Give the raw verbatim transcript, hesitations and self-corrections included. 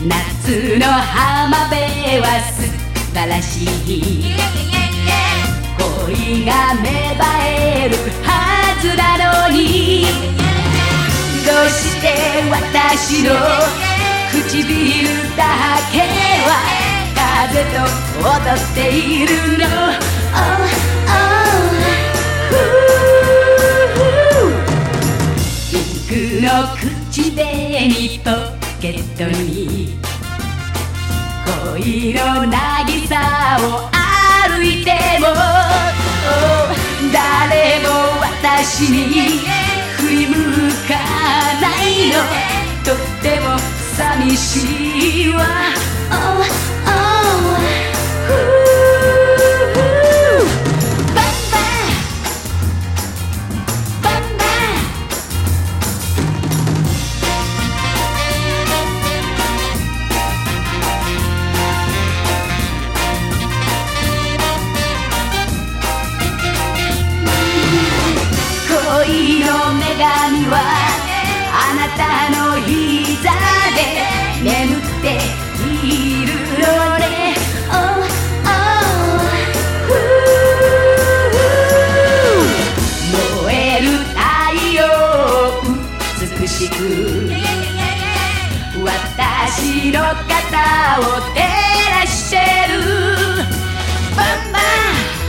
夏の浜辺は素晴らしい。恋が芽生えるはずなのに、どうして私の唇だけは風と踊っているの。oh, oh, ピンクの口紅ポケットに恋の渚を歩いても、誰も私に振り向かないの。とっても寂しいわ。oh, oh, バンバンバンバン。恋の女神はあなたの膝で眠っているのね。oh, oh, 燃える太陽美しく私の肩を照らしてる。バンバン